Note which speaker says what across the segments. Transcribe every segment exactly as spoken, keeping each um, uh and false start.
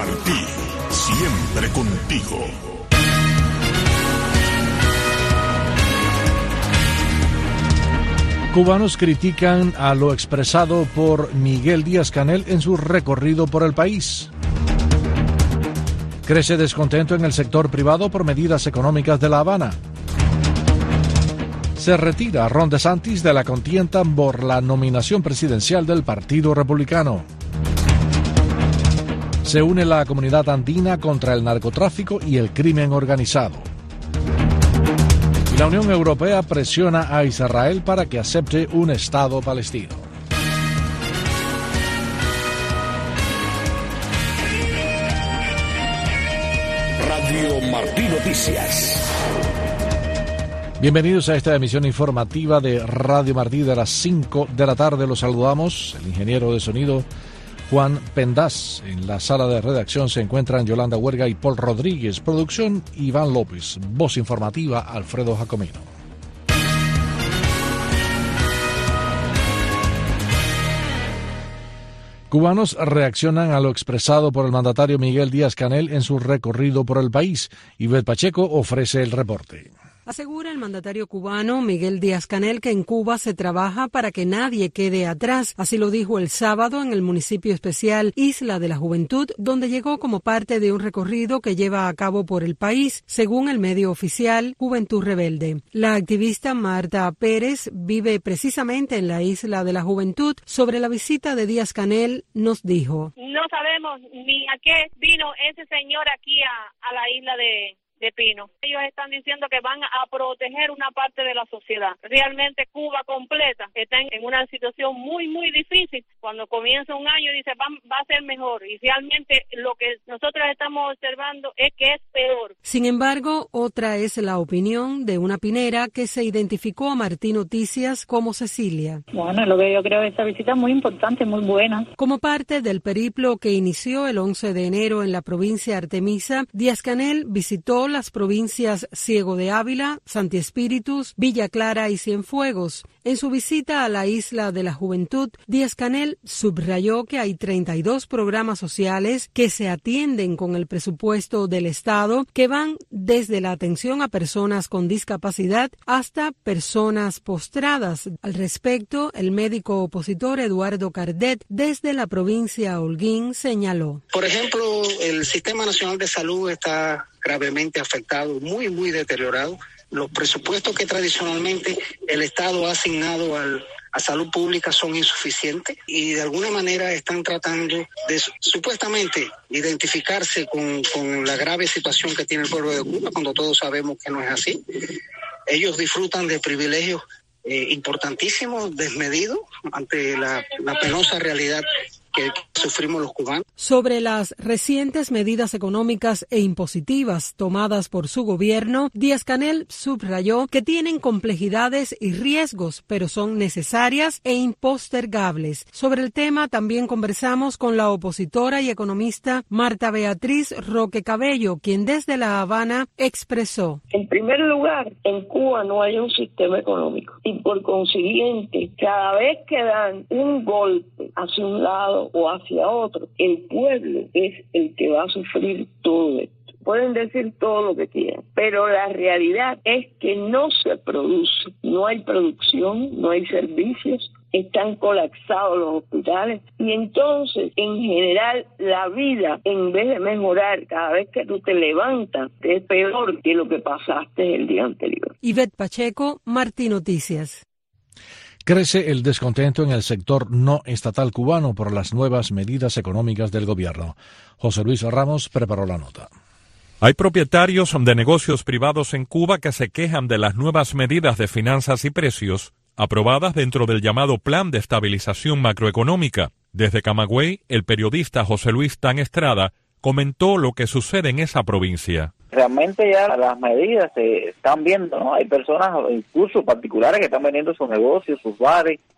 Speaker 1: Martí, siempre contigo.
Speaker 2: Cubanos critican a lo expresado por Miguel Díaz-Canel en su recorrido por el país. Crece descontento en el sector privado por medidas económicas de La Habana. Se retira Ron DeSantis de la contienda por la nominación presidencial del Partido Republicano. Se une la comunidad andina contra el narcotráfico y el crimen organizado. La Unión Europea presiona a Israel para que acepte un Estado palestino.
Speaker 1: Radio Martí Noticias.
Speaker 2: Bienvenidos a esta emisión informativa de Radio Martí de las cinco de la tarde. Los saludamos, el ingeniero de sonido Juan Pendaz. En la sala de redacción se encuentran Yolanda Huerga y Paul Rodríguez. Producción, Iván López. Voz informativa, Alfredo Jacomino. Cubanos reaccionan a lo expresado por el mandatario Miguel Díaz-Canel en su recorrido por el país. Ivette Pacheco ofrece el reporte.
Speaker 3: Asegura el mandatario cubano Miguel Díaz-Canel que en Cuba se trabaja para que nadie quede atrás. Así lo dijo el sábado en el municipio especial Isla de la Juventud, donde llegó como parte de un recorrido que lleva a cabo por el país, según el medio oficial Juventud Rebelde. La activista Marta Pérez vive precisamente en la Isla de la Juventud. Sobre la visita de Díaz-Canel nos dijo:
Speaker 4: No sabemos ni a qué vino ese señor aquí a, a la isla de... de Pino. Ellos están diciendo que van a proteger una parte de la sociedad. Realmente Cuba completa está en una situación muy, muy difícil. Cuando comienza un año dice va, va a ser mejor y realmente lo que nosotros estamos observando es que es peor.
Speaker 3: Sin embargo, otra es la opinión de una pinera que se identificó a Martí Noticias como Cecilia.
Speaker 5: Bueno, lo que yo creo es esta visita es muy importante, muy buena.
Speaker 3: Como parte del periplo que inició el once de enero en la provincia Artemisa, Díaz-Canel visitó las provincias Ciego de Ávila, Santi Espíritus, Villa Clara y Cienfuegos. En su visita a la Isla de la Juventud, Díaz-Canel subrayó que hay treinta y dos programas sociales que se atienden con el presupuesto del Estado, que van desde la atención a personas con discapacidad hasta personas postradas. Al respecto, el médico opositor Eduardo Cardet, desde la provincia Holguín, señaló:
Speaker 6: Por ejemplo, el Sistema Nacional de Salud está gravemente afectado, muy, muy deteriorado. Los presupuestos que tradicionalmente el Estado ha asignado al, a salud pública son insuficientes y de alguna manera están tratando de supuestamente identificarse con, con la grave situación que tiene el pueblo de Cuba, cuando todos sabemos que no es así. Ellos disfrutan de privilegios eh, importantísimos, desmedidos, ante la, la penosa realidad que sufrimos los cubanos.
Speaker 3: Sobre las recientes medidas económicas e impositivas tomadas por su gobierno, Díaz-Canel subrayó que tienen complejidades y riesgos, pero son necesarias e impostergables. Sobre el tema también conversamos con la opositora y economista Marta Beatriz Roque Cabello, quien desde La Habana expresó:
Speaker 7: En primer lugar, en Cuba no hay un sistema económico y por consiguiente, cada vez que dan un golpe hacia un lado o hacia otro, el pueblo es el que va a sufrir todo esto. Pueden decir todo lo que quieran, pero la realidad es que no se produce, no hay producción, no hay servicios, están colapsados los hospitales y entonces, en general, la vida, en vez de mejorar cada vez que tú te levantas, es peor que lo que pasaste el día anterior.
Speaker 3: Ivette Pacheco, Martí Noticias.
Speaker 2: Crece el descontento en el sector no estatal cubano por las nuevas medidas económicas del gobierno. José Luis Ramos preparó la nota.
Speaker 8: Hay propietarios de negocios privados en Cuba que se quejan de las nuevas medidas de finanzas y precios aprobadas dentro del llamado Plan de Estabilización Macroeconómica. Desde Camagüey, el periodista José Luis Tan Estrada comentó lo que sucede en esa provincia.
Speaker 9: Realmente ya las medidas se están viendo, ¿no? Hay personas, incluso particulares, que están vendiendo sus negocios, sus bares,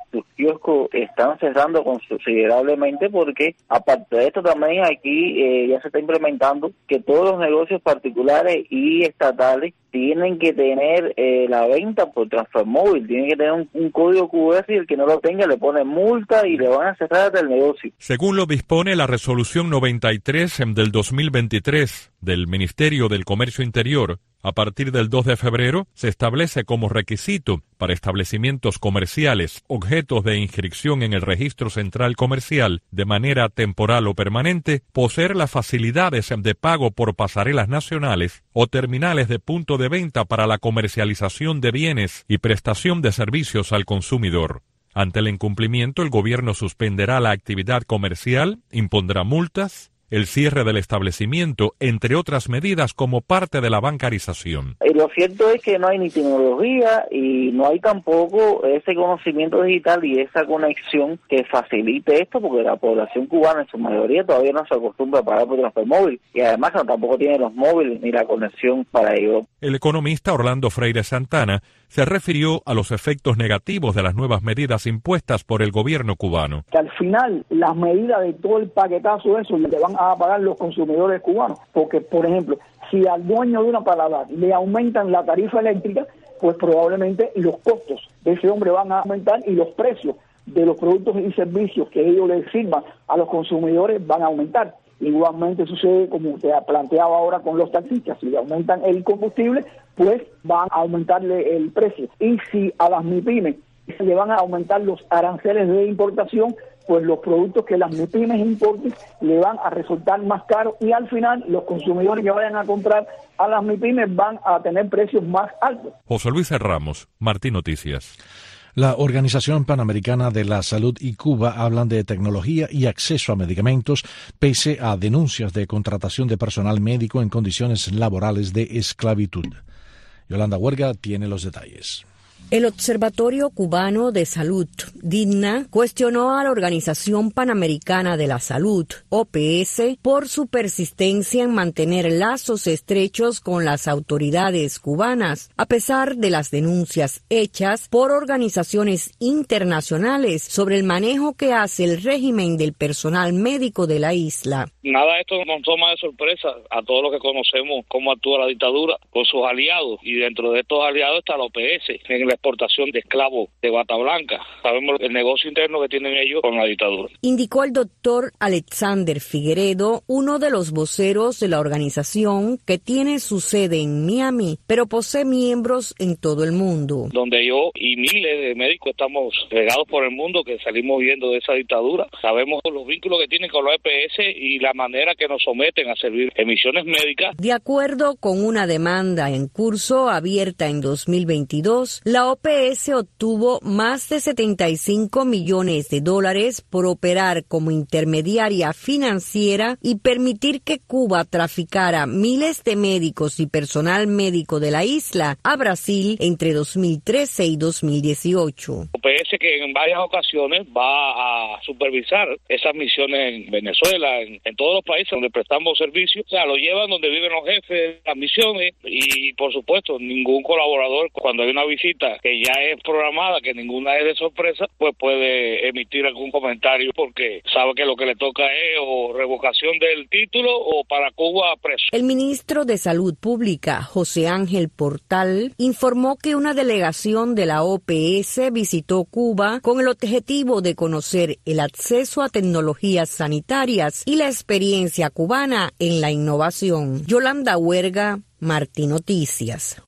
Speaker 9: sus kioscos están cerrando considerablemente porque aparte de esto también aquí eh, ya se está implementando que todos los negocios particulares y estatales tienen que tener eh, la venta por transfer móvil, tienen que tener un, un código Q R y el que no lo tenga le pone multa y le van a cerrar el negocio.
Speaker 8: Según lo dispone la resolución noventa y tres del dos mil veintitrés del Ministerio del Comercio Interior, a partir del dos de febrero se establece como requisito para establecimientos comerciales objetos de inscripción en el Registro Central Comercial de manera temporal o permanente poseer las facilidades de pago por pasarelas nacionales o terminales de punto de venta para la comercialización de bienes y prestación de servicios al consumidor. Ante el incumplimiento, el gobierno suspenderá la actividad comercial, impondrá multas, el cierre del establecimiento, entre otras medidas como parte de la bancarización.
Speaker 9: Y lo cierto es que no hay ni tecnología y no hay tampoco ese conocimiento digital y esa conexión que facilite esto, porque la población cubana en su mayoría todavía no se acostumbra a pagar por transfer móvil y además no, tampoco tiene los móviles ni la conexión para ello.
Speaker 8: El economista Orlando Freire Santana se refirió a los efectos negativos de las nuevas medidas impuestas por el gobierno cubano.
Speaker 10: Que al final las medidas de todo el paquetazo de eso le van a pagar los consumidores cubanos, porque por ejemplo, si al dueño de una paladar le aumentan la tarifa eléctrica, pues probablemente los costos de ese hombre van a aumentar y los precios de los productos y servicios que ellos les sirvan a los consumidores van a aumentar. Igualmente sucede como usted ha planteado ahora con los taxistas, si le aumentan el combustible, pues van a aumentarle el precio. Y si a las MIPYMES se le van a aumentar los aranceles de importación, pues los productos que las MIPYMES importen le van a resultar más caros y al final los consumidores que vayan a comprar a las MIPYMES van a tener precios más altos.
Speaker 8: José Luis Ramos, Martín Noticias.
Speaker 2: La Organización Panamericana de la Salud y Cuba hablan de tecnología y acceso a medicamentos pese a denuncias de contratación de personal médico en condiciones laborales de esclavitud. Yolanda Huerga tiene los detalles.
Speaker 11: El Observatorio Cubano de Salud Digna cuestionó a la Organización Panamericana de la Salud, O P S, por su persistencia en mantener lazos estrechos con las autoridades cubanas, a pesar de las denuncias hechas por organizaciones internacionales sobre el manejo que hace el régimen del personal médico de la isla.
Speaker 12: Nada de esto nos toma de sorpresa a todos los que conocemos cómo actúa la dictadura con sus aliados, y dentro de estos aliados está la O P S, en la exportación de esclavos de bata blanca. Sabemos el negocio interno que tienen ellos con la dictadura.
Speaker 11: Indicó el doctor Alexander Figueredo, uno de los voceros de la organización que tiene su sede en Miami, pero posee miembros en todo el mundo.
Speaker 12: Donde yo y miles de médicos estamos regados por el mundo que salimos viendo de esa dictadura. Sabemos los vínculos que tienen con la O P S y la manera que nos someten a servir emisiones médicas.
Speaker 11: De acuerdo con una demanda en curso abierta en dos mil veintidós, la O P S obtuvo más de setenta y cinco millones de dólares por operar como intermediaria financiera y permitir que Cuba traficara miles de médicos y personal médico de la isla a Brasil entre dos mil trece y dos mil dieciocho.
Speaker 12: O P S que en varias ocasiones va a supervisar esas misiones en Venezuela, en, en todos los países donde prestamos servicios, o sea, lo llevan donde viven los jefes de las misiones y, por supuesto, ningún colaborador, cuando hay una visita que ya es programada, que ninguna es de sorpresa, pues puede emitir algún comentario porque sabe que lo que le toca es o revocación del título o para Cuba preso.
Speaker 11: El ministro de Salud Pública, José Ángel Portal, informó que una delegación de la O P S visitó Cuba con el objetivo de conocer el acceso a tecnologías sanitarias y la experiencia cubana en la innovación. Yolanda Huerga, Martín Noticias.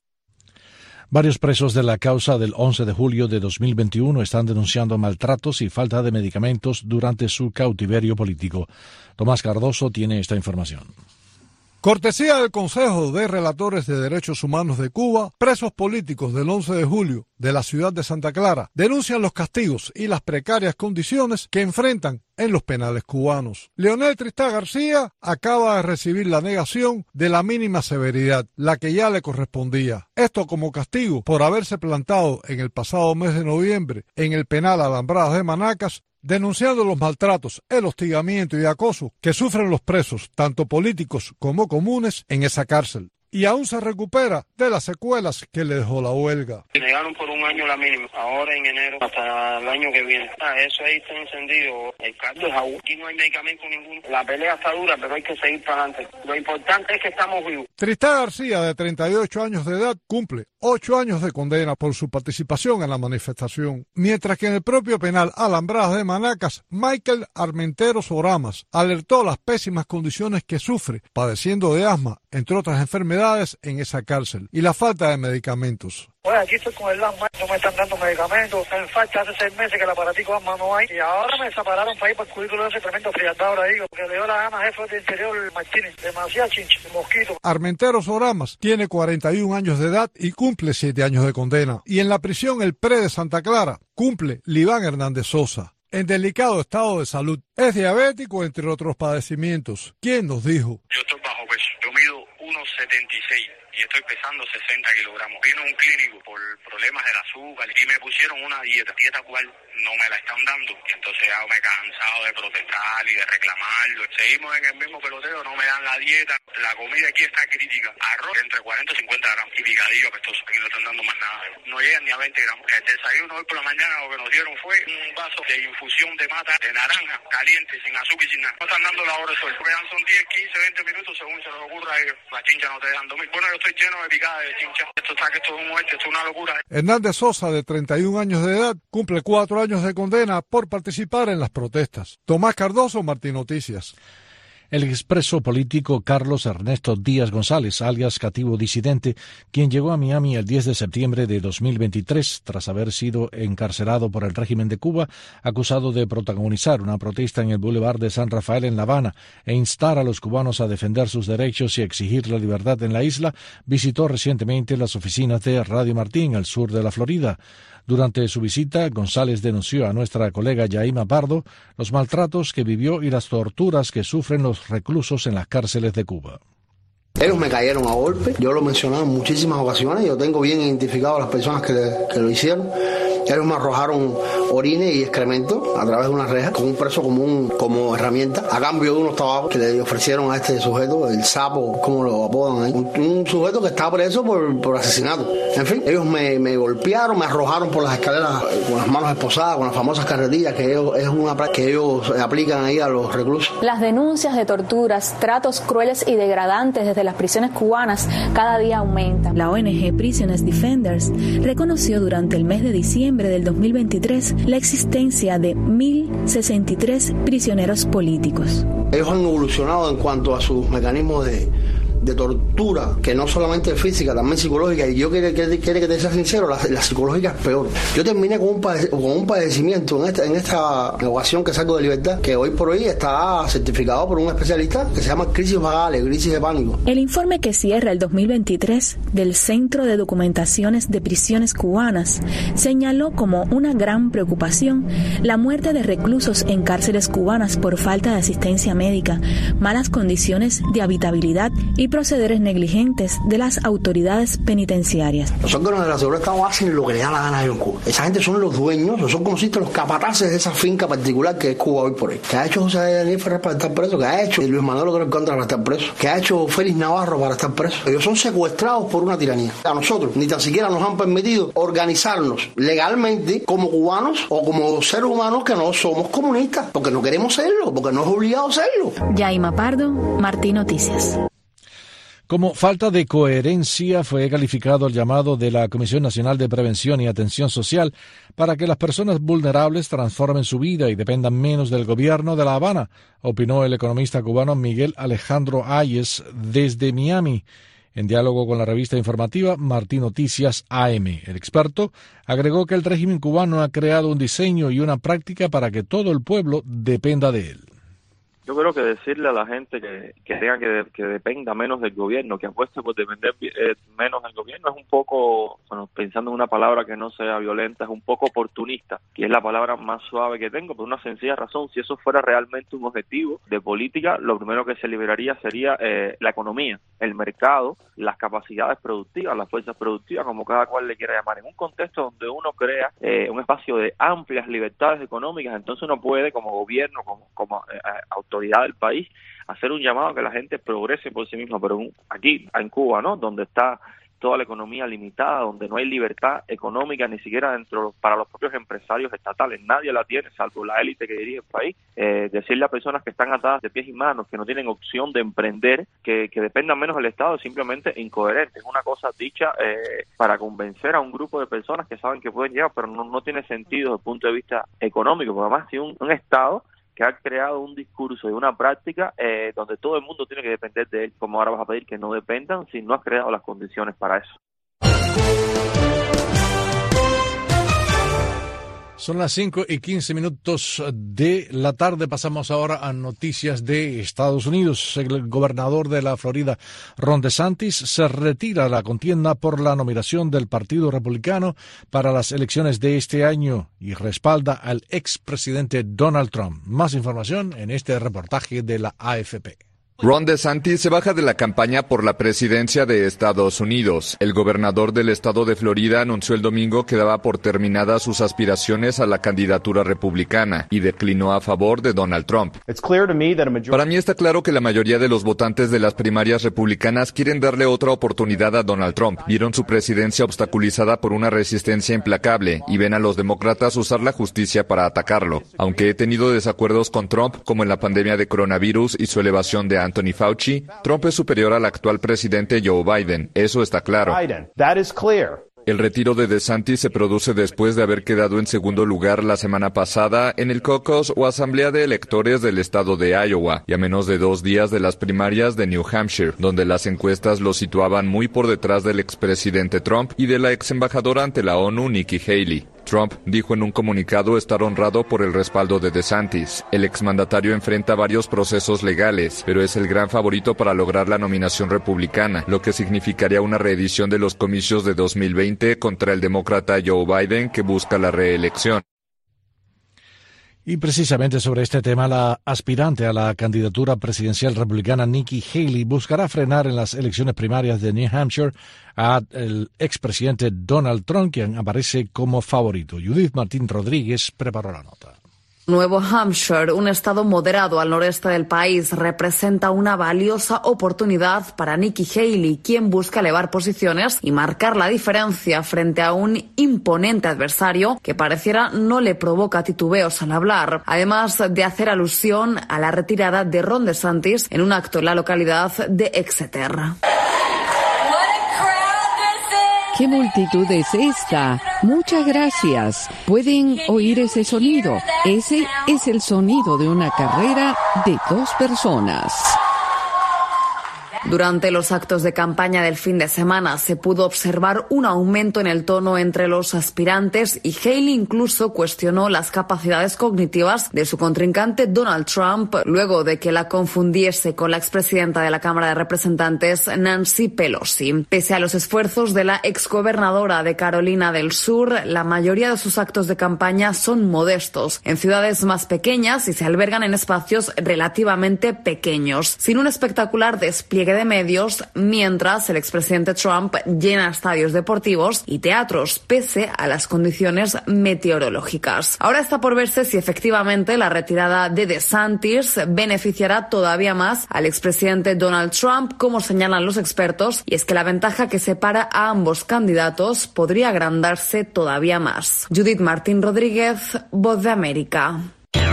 Speaker 2: Varios presos de la causa del once de julio de dos mil veintiuno están denunciando maltratos y falta de medicamentos durante su cautiverio político. Tomás Cardoso tiene esta información.
Speaker 13: Cortesía del Consejo de Relatores de Derechos Humanos de Cuba, presos políticos del once de julio de la ciudad de Santa Clara denuncian los castigos y las precarias condiciones que enfrentan en los penales cubanos. Leonel Tristán García acaba de recibir la negación de la mínima severidad, la que ya le correspondía. Esto como castigo por haberse plantado en el pasado mes de noviembre en el penal Alambradas de Manacas, denunciando los maltratos, el hostigamiento y acoso que sufren los presos, tanto políticos como comunes, en esa cárcel. y aún se recupera de las secuelas que le dejó la huelga.
Speaker 14: Negaron por un año la mínima, ahora en enero hasta el año que viene. Ah, eso ahí está encendido, el caldo es agua. Aquí no hay medicamento ninguno. La pelea está dura, pero hay que seguir para adelante. Lo importante es que estamos vivos.
Speaker 13: Tristán García, de treinta y ocho años de edad, cumple ocho años de condena por su participación en la manifestación, mientras que en el propio penal Alambradas de Manacas, Michael Armenteros Oramas alertó las pésimas condiciones que sufre, padeciendo de asma, entre otras enfermedades, en esa cárcel, y la falta de medicamentos.
Speaker 15: Pues aquí estoy con el asma, no me están dando medicamentos, en falta hace seis meses que el aparatico asma no hay, y ahora me separaron para ir por el cubículo de ese tremendo frialdad ahora ahí, porque le dio la gana jefe del interior Martínez, demasiada chincha, de mosquito.
Speaker 13: Armenteros Oramas tiene cuarenta y un años de edad y cumple siete años de condena, y en la prisión El Pre de Santa Clara cumple Liván Hernández Sosa, en delicado estado de salud. Es diabético, entre otros padecimientos. ¿Quién nos dijo?
Speaker 16: Yo estoy bajo peso, yo mido uno setenta y seis. Y estoy pesando sesenta kilogramos. Vino un clínico por problemas del azúcar y me pusieron una dieta, dieta cual no me la están dando. Y entonces ya me he cansado de protestar y de reclamarlo. Seguimos en el mismo peloteo, no me dan la dieta. La comida aquí está crítica. Arroz entre cuarenta y cincuenta gramos y picadillo apestoso. Aquí no están dando más nada. No llegan ni a veinte gramos. El desayuno hoy por la mañana lo que nos dieron fue un vaso de infusión de mata de naranja, caliente, sin azúcar y sin nada. No están dando la hora de sol. Porque son diez, quince, veinte minutos según se les ocurra a ellos. La chincha no te dejan dormir. Bueno, yo estoy lleno de picada de chincha. Esto está que esto es un muerte, esto es una locura.
Speaker 13: Hernández Sosa, de treinta y un años de edad, cumple cuatro años de condena por participar en las protestas. Tomás Cardoso, Martín Noticias.
Speaker 2: El expreso político Carlos Ernesto Díaz González, alias Cativo Disidente, quien llegó a Miami el diez de septiembre de dos mil veintitrés tras haber sido encarcelado por el régimen de Cuba, acusado de protagonizar una protesta en el Boulevard de San Rafael en La Habana e instar a los cubanos a defender sus derechos y exigir la libertad en la isla, visitó recientemente las oficinas de Radio Martín, al sur de la Florida. Durante su visita, González denunció a nuestra colega Yaima Pardo los maltratos que vivió y las torturas que sufren los reclusos en las cárceles de Cuba.
Speaker 17: Ellos me cayeron a golpe, yo lo he mencionado en muchísimas ocasiones, yo tengo bien identificado a las personas que, que lo hicieron. Ellos me arrojaron orines y excremento a través de una reja con un preso común como herramienta, a cambio de unos trabajos que le ofrecieron a este sujeto, el sapo, como lo apodan ahí, un, un sujeto que está preso por, por asesinato. En fin, ellos me, me golpearon, me arrojaron por las escaleras con las manos esposadas, con las famosas carretillas que ellos, es una práctica que ellos aplican ahí a los reclusos.
Speaker 18: Las denuncias de torturas, tratos crueles y degradantes desde las prisiones cubanas cada día aumentan.
Speaker 19: La O N G Prisoners Defenders reconoció durante el mes de diciembre del dos mil veintitrés la existencia de mil sesenta y tres prisioneros políticos.
Speaker 17: Ellos han evolucionado en cuanto a sus mecanismos de, de tortura, que no solamente física, también psicológica, y yo quiero, quiero, quiero que te sea sincero, la, la psicológica es peor. Yo terminé con un, pade, con un padecimiento en esta, en esta ocasión que saco de libertad, que hoy por hoy está certificado por un especialista que se llama crisis vagales, crisis de pánico.
Speaker 19: El informe que cierra el dos mil veintitrés del Centro de Documentaciones de Prisiones Cubanas señaló como una gran preocupación la muerte de reclusos en cárceles cubanas por falta de asistencia médica, malas condiciones de habitabilidad y procederes negligentes de las autoridades penitenciarias.
Speaker 17: Los órganos de la seguridad del Estado hacen lo que le da la gana a ellos en Cuba. Esa gente son los dueños, son como si los capataces de esa finca particular que es Cuba hoy por hoy. ¿Qué ha hecho José Daniel Ferrer para estar preso? ¿Qué ha hecho Luis Manuel Otero Contra para estar preso? ¿Qué ha hecho Félix Navarro para estar preso? Ellos son secuestrados por una tiranía. A nosotros ni tan siquiera nos han permitido organizarnos legalmente como cubanos o como seres humanos que no somos comunistas, porque no queremos serlo, porque no es obligado serlo.
Speaker 19: Yaima Pardo, Martín Noticias.
Speaker 2: Como falta de coherencia fue calificado el llamado de la Comisión Nacional de Prevención y Atención Social para que las personas vulnerables transformen su vida y dependan menos del gobierno de La Habana, opinó el economista cubano Miguel Alejandro Ayes desde Miami. En diálogo con la revista informativa Martín Noticias A M, el experto agregó que el régimen cubano ha creado un diseño y una práctica para que todo el pueblo dependa de él.
Speaker 20: Yo creo que decirle a la gente que, que tenga que, que dependa menos del gobierno, que apueste por depender eh, menos del gobierno, es un poco, bueno, pensando en una palabra que no sea violenta, es un poco oportunista, que es la palabra más suave que tengo, por una sencilla razón. Si eso fuera realmente un objetivo de política, lo primero que se liberaría sería eh, la economía, el mercado, las capacidades productivas, las fuerzas productivas, como cada cual le quiera llamar. En un contexto donde uno crea eh, un espacio de amplias libertades económicas, entonces uno puede, como gobierno, como, como eh, autoridad, autoridad del país, hacer un llamado a que la gente progrese por sí misma, pero aquí, en Cuba, ¿no?, donde está toda la economía limitada, donde no hay libertad económica ni siquiera dentro para los propios empresarios estatales, nadie la tiene, salvo la élite que dirige el país. Eh, decirle a personas que están atadas de pies y manos, que no tienen opción de emprender, que, que dependan menos del Estado, es simplemente incoherente. Es una cosa dicha eh, para convencer a un grupo de personas que saben que pueden llegar, pero no, no tiene sentido desde el punto de vista económico, porque además tiene un, un Estado que ha creado un discurso y una práctica eh, donde todo el mundo tiene que depender de él. ¿Cómo ahora vas a pedir que no dependan si no has creado las condiciones para eso?
Speaker 2: Son las cinco y quince minutos de la tarde. Pasamos ahora a noticias de Estados Unidos. El gobernador de la Florida, Ron DeSantis, se retira de la contienda por la nominación del Partido Republicano para las elecciones de este año y respalda al expresidente Donald Trump. Más información en este reportaje de la A F P.
Speaker 21: Ron DeSantis se baja de la campaña por la presidencia de Estados Unidos. El gobernador del estado de Florida anunció el domingo que daba por terminadas sus aspiraciones a la candidatura republicana y declinó a favor de Donald Trump. Para mí está claro que la mayoría de los votantes de las primarias republicanas quieren darle otra oportunidad a Donald Trump. Vieron su presidencia obstaculizada por una resistencia implacable y ven a los demócratas usar la justicia para atacarlo. Aunque he tenido desacuerdos con Trump, como en la pandemia de coronavirus y su elevación de Anthony Fauci, Trump es superior al actual presidente Joe Biden. Eso está claro. El retiro de DeSantis se produce después de haber quedado en segundo lugar la semana pasada en el caucus o asamblea de electores del estado de Iowa y a menos de dos días de las primarias de New Hampshire, donde las encuestas lo situaban muy por detrás del expresidente Trump y de la ex embajadora ante la ONU Nikki Haley. Trump dijo en un comunicado estar honrado por el respaldo de DeSantis. El exmandatario enfrenta varios procesos legales, pero es el gran favorito para lograr la nominación republicana, lo que significaría una reedición de los comicios de dos mil veinte contra el demócrata Joe Biden, que busca la reelección.
Speaker 2: Y precisamente sobre este tema, la aspirante a la candidatura presidencial republicana Nikki Haley buscará frenar en las elecciones primarias de New Hampshire al expresidente Donald Trump, quien aparece como favorito. Judith Martín Rodríguez preparó la nota.
Speaker 22: Nuevo Hampshire, un estado moderado al noreste del país, representa una valiosa oportunidad para Nikki Haley, quien busca elevar posiciones y marcar la diferencia frente a un imponente adversario que pareciera no le provoca titubeos al hablar, además de hacer alusión a la retirada de Ron DeSantis en un acto en la localidad de Exeter.
Speaker 23: ¿Qué multitud es esta? Muchas gracias. ¿Pueden oír ese sonido? Ese es el sonido de una carrera de dos personas.
Speaker 22: Durante los actos de campaña del fin de semana se pudo observar un aumento en el tono entre los aspirantes y Haley incluso cuestionó las capacidades cognitivas de su contrincante Donald Trump luego de que la confundiese con la expresidenta de la Cámara de Representantes Nancy Pelosi. Pese a los esfuerzos de la exgobernadora de Carolina del Sur, la mayoría de sus actos de campaña son modestos, en ciudades más pequeñas y se albergan en espacios relativamente pequeños, sin un espectacular despliegue de medios, mientras el expresidente Trump llena estadios deportivos y teatros pese a las condiciones meteorológicas. Ahora está por verse si efectivamente la retirada de DeSantis beneficiará todavía más al expresidente Donald Trump, como señalan los expertos, y es que la ventaja que separa a ambos candidatos podría agrandarse todavía más. Judith Martín Rodríguez, Voz de América.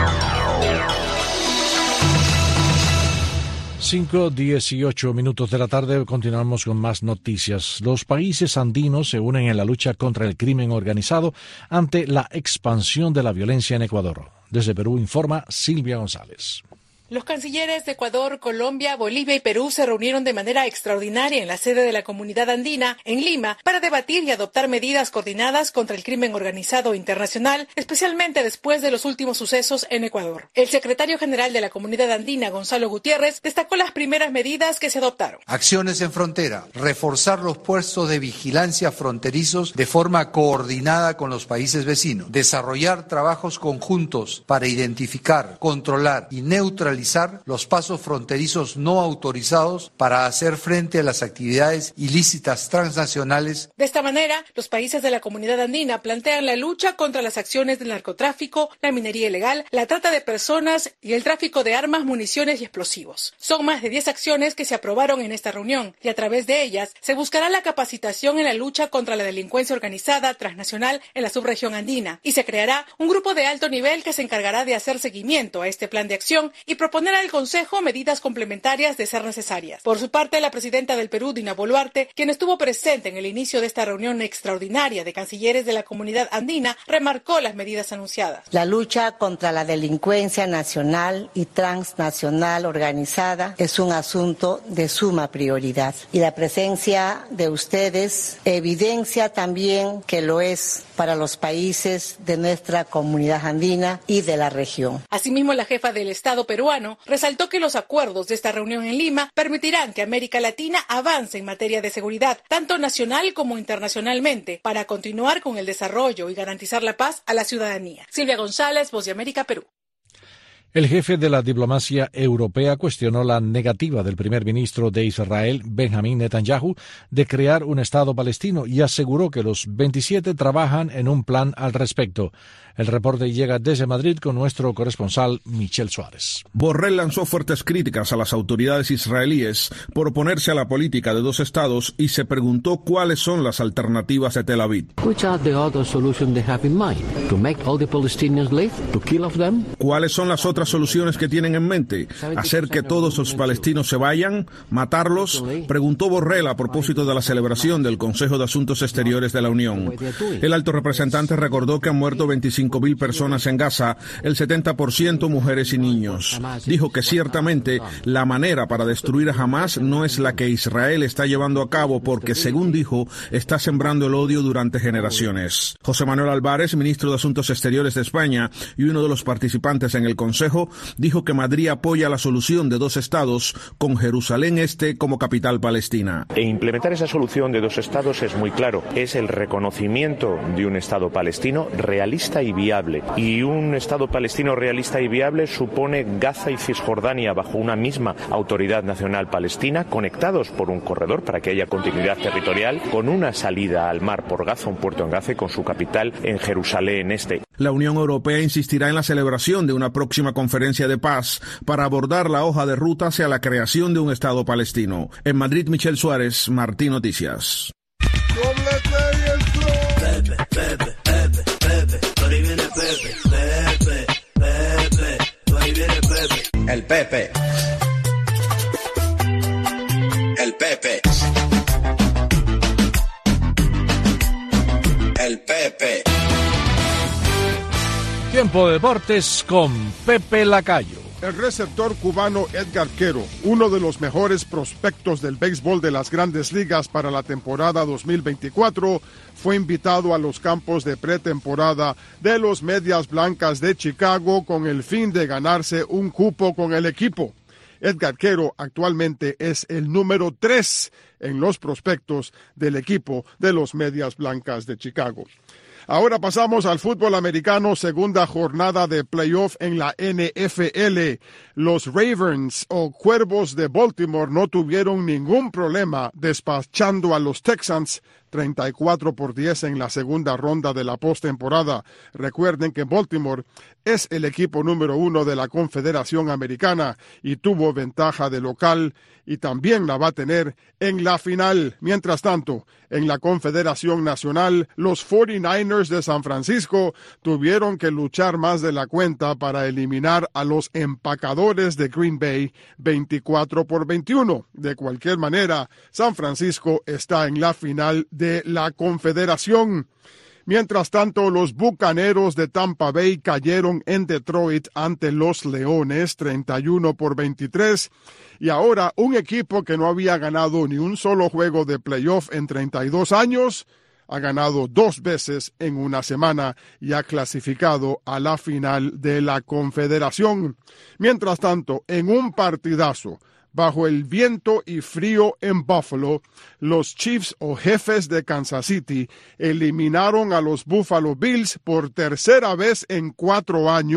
Speaker 2: cinco dieciocho minutos de la tarde, continuamos con más noticias. Los países andinos se unen en la lucha contra el crimen organizado ante la expansión de la violencia en Ecuador. Desde Perú informa Silvia González.
Speaker 24: Los cancilleres de Ecuador, Colombia, Bolivia y Perú se reunieron de manera extraordinaria en la sede de la Comunidad Andina, en Lima, para debatir y adoptar medidas coordinadas contra el crimen organizado internacional, especialmente después de los últimos sucesos en Ecuador. El secretario general de la Comunidad Andina, Gonzalo Gutiérrez, destacó las primeras medidas que se adoptaron.
Speaker 25: Acciones en frontera, reforzar los puestos de vigilancia fronterizos de forma coordinada con los países vecinos, desarrollar trabajos conjuntos para identificar, controlar y neutralizar neutralizar los pasos fronterizos no autorizados para hacer frente a las actividades ilícitas transnacionales.
Speaker 24: De esta manera, los países de la Comunidad Andina plantean la lucha contra las acciones del narcotráfico, la minería ilegal, la trata de personas y el tráfico de armas, municiones y explosivos. Son más de diez acciones que se aprobaron en esta reunión y a través de ellas se buscará la capacitación en la lucha contra la delincuencia organizada transnacional en la subregión andina y se creará un grupo de alto nivel que se encargará de hacer seguimiento a este plan de acción y proponer al Consejo medidas complementarias de ser necesarias. Por su parte, la presidenta del Perú, Dina Boluarte, quien estuvo presente en el inicio de esta reunión extraordinaria de cancilleres de la Comunidad Andina, remarcó las medidas anunciadas.
Speaker 1: La lucha contra la delincuencia nacional y transnacional organizada es un asunto de suma prioridad y la presencia de ustedes evidencia también que lo es para los países de nuestra Comunidad Andina y de la región.
Speaker 24: Asimismo, la jefa del Estado peruano resaltó que los acuerdos de esta reunión en Lima permitirán que América Latina avance en materia de seguridad, tanto nacional como internacionalmente, para continuar con el desarrollo y garantizar la paz a la ciudadanía. Silvia González, Voz de América, Perú.
Speaker 2: El jefe de la diplomacia europea cuestionó la negativa del primer ministro de Israel, Benjamín Netanyahu, de crear un Estado palestino y aseguró que los veintisiete trabajan en un plan al respecto. El reporte llega desde Madrid con nuestro corresponsal Michel Suárez.
Speaker 4: Borrell lanzó fuertes críticas a las autoridades israelíes por oponerse a la política de dos estados y se preguntó cuáles son las alternativas de Tel Aviv. ¿Cuáles son las otras soluciones que tienen en mente? ¿Hacer que todos los palestinos se vayan? ¿Matarlos? Preguntó Borrell a propósito de la celebración del Consejo de Asuntos Exteriores de la Unión. El alto representante recordó que han muerto veinticinco mil personas en Gaza, el setenta por ciento mujeres y niños. Dijo que ciertamente la manera para destruir a Hamás no es la que Israel está llevando a cabo porque, según dijo, está sembrando el odio durante generaciones. José Manuel Álvarez, ministro de Asuntos Exteriores de España y uno de los participantes en el Consejo, dijo que Madrid apoya la solución de dos estados con Jerusalén Este como capital palestina.
Speaker 5: E implementar esa solución de dos estados es muy claro. Es el reconocimiento de un estado palestino realista y viable. Y un Estado palestino realista y viable supone Gaza y Cisjordania bajo una misma autoridad nacional palestina, conectados por un corredor para que haya continuidad territorial, con una salida al mar por Gaza, un puerto en Gaza y con su capital en Jerusalén Este.
Speaker 4: La Unión Europea insistirá en la celebración de una próxima conferencia de paz para abordar la hoja de ruta hacia la creación de un Estado palestino. En Madrid, Michel Suárez, Martín Noticias.
Speaker 6: El Pepe. El Pepe. El Pepe.
Speaker 2: Tiempo de deportes con Pepe Lacayo.
Speaker 7: El receptor cubano Edgar Quero, uno de los mejores prospectos del béisbol de las Grandes Ligas para la temporada dos mil veinticuatro, fue invitado a los campos de pretemporada de los Medias Blancas de Chicago con el fin de ganarse un cupo con el equipo. Edgar Quero actualmente es el número tres en los prospectos del equipo de los Medias Blancas de Chicago. Ahora pasamos al fútbol americano, segunda jornada de playoff en la N F L. Los Ravens o Cuervos de Baltimore no tuvieron ningún problema despachando a los Texans treinta y cuatro por diez en la segunda ronda de la postemporada. Recuerden que Baltimore es el equipo número uno de la Confederación Americana y tuvo ventaja de local y también la va a tener en la final. Mientras tanto, en la Confederación Nacional, los cuarenta y nueve ers de San Francisco tuvieron que luchar más de la cuenta para eliminar a los empacadores de Green Bay veinticuatro por veintiuno. De cualquier manera, San Francisco está en la final de la Confederación. Mientras tanto, los Bucaneros de Tampa Bay cayeron en Detroit ante los Leones treinta y uno por veintitrés. Y ahora un equipo que no había ganado ni un solo juego de playoff en treinta y dos años, ha ganado dos veces en una semana y ha clasificado a la final de la Confederación. Mientras tanto, en un partidazo, bajo el viento y frío en Buffalo, los Chiefs o Jefes de Kansas City eliminaron a los Buffalo Bills por tercera vez en cuatro años,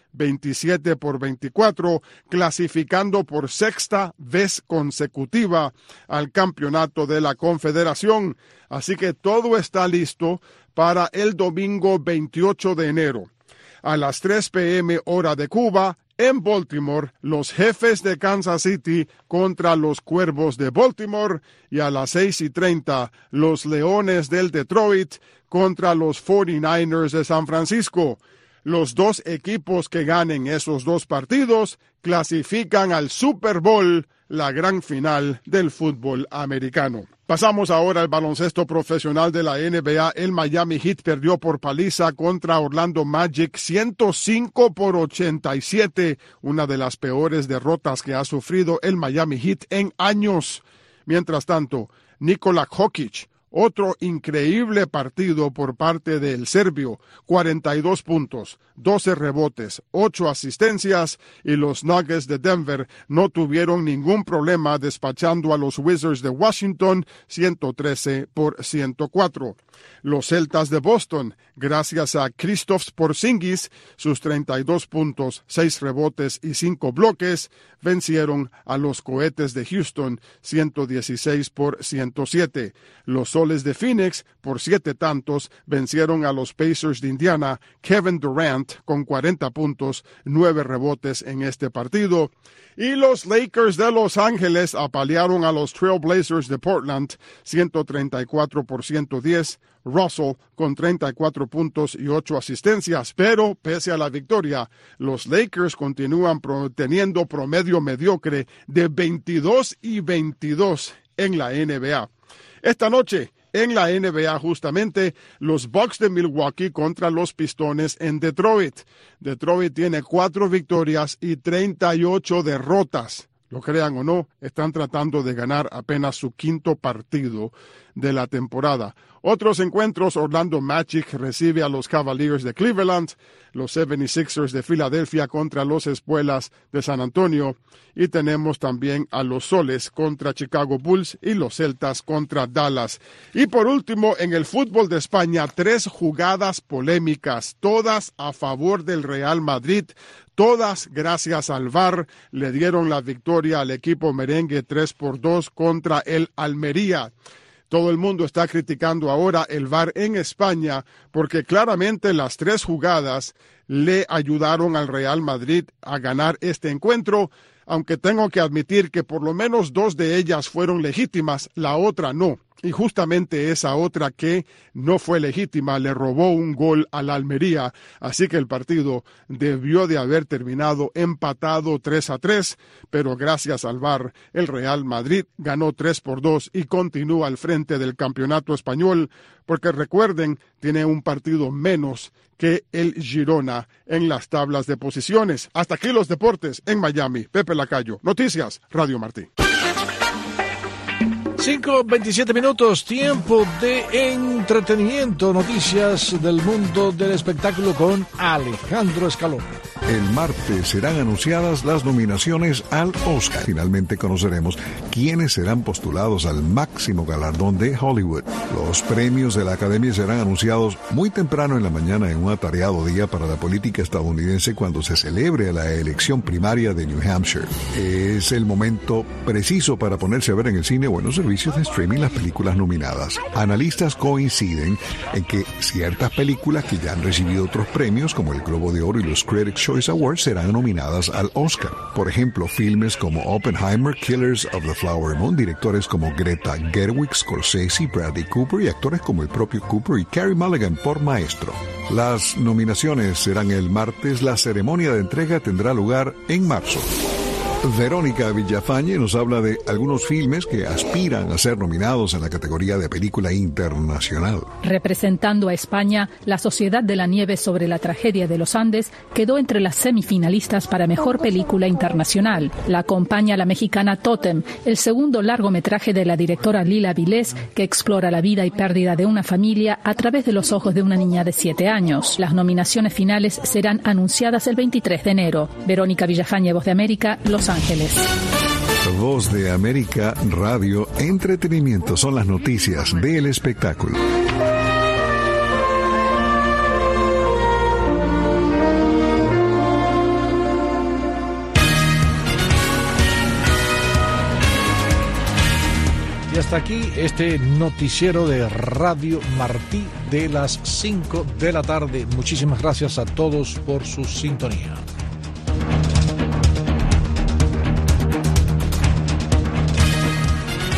Speaker 7: veintisiete por veinticuatro, clasificando por sexta vez consecutiva al campeonato de la Confederación. Así que todo está listo para el domingo veintiocho de enero. A las tres p m hora de Cuba, en Baltimore, los Jefes de Kansas City contra los Cuervos de Baltimore, y a las seis y treinta, los Leones del Detroit contra los cuarenta y nueve ers de San Francisco. Los dos equipos que ganen esos dos partidos clasifican al Super Bowl, la gran final del fútbol americano. Pasamos ahora al baloncesto profesional de la N B A. El Miami Heat perdió por paliza contra Orlando Magic ciento cinco por ochenta y siete, una de las peores derrotas que ha sufrido el Miami Heat en años. Mientras tanto, Nikola Jokic, otro increíble partido por parte del serbio, cuarenta y dos puntos, doce rebotes, ocho asistencias, y los Nuggets de Denver no tuvieron ningún problema despachando a los Wizards de Washington ciento trece por ciento cuatro. Los Celtas de Boston, gracias a Kristaps Porzingis, sus treinta y dos puntos, seis rebotes y cinco bloques, vencieron a los Cohetes de Houston ciento dieciséis por ciento siete. Los Soles de Phoenix, por siete tantos, vencieron a los Pacers de Indiana. Kevin Durant con cuarenta puntos, nueve rebotes en este partido. Y los Lakers de Los Ángeles apalearon a los Trail Blazers de Portland ciento treinta y cuatro por ciento diez. Russell con treinta y cuatro puntos y ocho asistencias, pero pese a la victoria, los Lakers continúan pro- teniendo promedio mediocre de veintidós y veintidós en la N B A. Esta noche, en la N B A, justamente, los Bucks de Milwaukee contra los Pistones en Detroit. Detroit tiene cuatro victorias y treinta y ocho derrotas. Lo crean o no, están tratando de ganar apenas su quinto partido de la temporada. Otros encuentros: Orlando Magic recibe a los Cavaliers de Cleveland, los setenta y seis ers de Filadelfia contra los Espuelas de San Antonio, y tenemos también a los Soles contra Chicago Bulls y los Celtas contra Dallas. Y por último, en el fútbol de España, tres jugadas polémicas, todas a favor del Real Madrid. Todas, gracias al V A R, le dieron la victoria al equipo merengue tres por dos contra el Almería. Todo el mundo está criticando ahora el V A R en España porque claramente las tres jugadas le ayudaron al Real Madrid a ganar este encuentro, aunque tengo que admitir que por lo menos dos de ellas fueron legítimas, la otra no. Y justamente esa otra que no fue legítima le robó un gol a la Almería, así que el partido debió de haber terminado empatado tres a tres, pero gracias al V A R el Real Madrid ganó tres por dos y continúa al frente del campeonato español, porque recuerden, tiene un partido menos que el Girona en las tablas de posiciones. Hasta aquí los deportes en Miami. Pepe Lacayo, Noticias, Radio Martí.
Speaker 2: cinco veintisiete minutos, tiempo de entretenimiento, noticias del mundo del espectáculo con Alejandro Escalón.
Speaker 3: El martes serán anunciadas las nominaciones al Oscar. Finalmente conoceremos quiénes serán postulados al máximo galardón de Hollywood. Los premios de la Academia serán anunciados muy temprano en la mañana en un atareado día para la política estadounidense cuando se celebre la elección primaria de New Hampshire. Es el momento preciso para ponerse a ver en el cine o en los servicios de streaming las películas nominadas. Analistas coinciden en que ciertas películas que ya han recibido otros premios, como el Globo de Oro y los Critics' Choice Awards, serán nominadas al Oscar. Por ejemplo, filmes como Oppenheimer, Killers of the Flower Moon, directores como Greta Gerwig, Scorsese, Bradley Cooper y actores como el propio Cooper y Carey Mulligan por Maestro. Las nominaciones serán el martes, la ceremonia de entrega tendrá lugar en marzo. Verónica Villafañe nos habla de algunos filmes que aspiran a ser nominados en la categoría de película internacional.
Speaker 8: Representando a España, La Sociedad de la Nieve sobre la tragedia de los Andes quedó entre las semifinalistas para Mejor Película Internacional. La acompaña la mexicana Totem, el segundo largometraje de la directora Lila Vilés, que explora la vida y pérdida de una familia a través de los ojos de una niña de siete años. Las nominaciones finales serán anunciadas el veintitrés de enero. Verónica Villafañe, Voz de América, Los Ángeles.
Speaker 3: Voz de América Radio, entretenimiento, son las noticias del espectáculo.
Speaker 2: Y hasta aquí este noticiero de Radio Martí de las cinco de la tarde. Muchísimas gracias a todos por su sintonía.